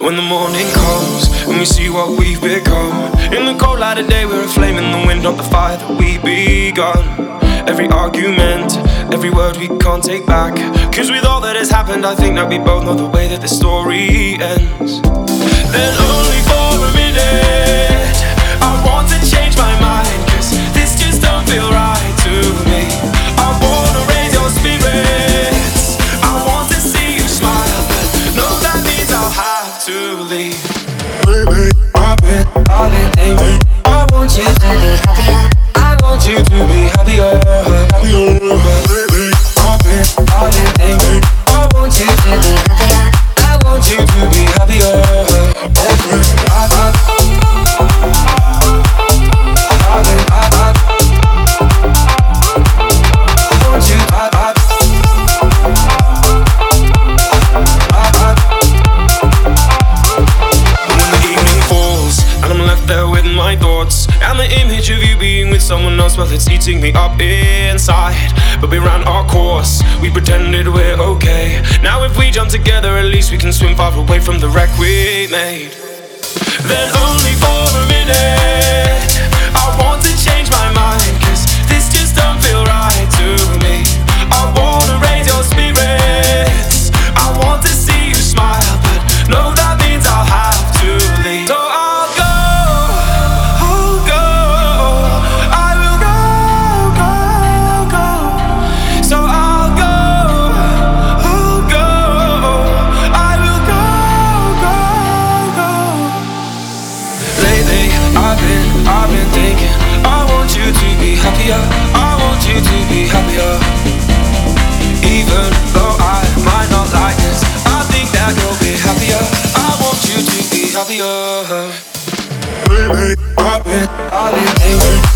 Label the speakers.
Speaker 1: When the morning comes and we see what we've become, in the cold light of day we're a flame in the wind, not the fire that we begun. Every argument, every word we can't take back, 'cause with all that has happened I think that we both know the way that the story ends. Then only for a minute I want to change my mind, 'cause this just don't feel right to me. I wanna raise your spirits, I want to see you smile, but no, that means I'll have to leave. Baby, I've been thinking, I want you to be happier, I want you to be happier, happier. Baby, I've been thinking, I want you to be happier, I want you to be happier. And the image of you being with someone else, well, it's eating me up inside. But we ran our course, we pretended we're okay. Now if we jump together, at least we can swim far away from the wreck we made. Then only for a minute I want to change my mind, 'cause this just don't feel right to me. I wanna raise your spirits, I want to see you smile, but no, that means I'll have to leave. So I've been thinking, I want you to be happier, I want you to be happier. Even though I might not like this, I think that you'll be happier, I want you to be happier. Baby, I've been thinking.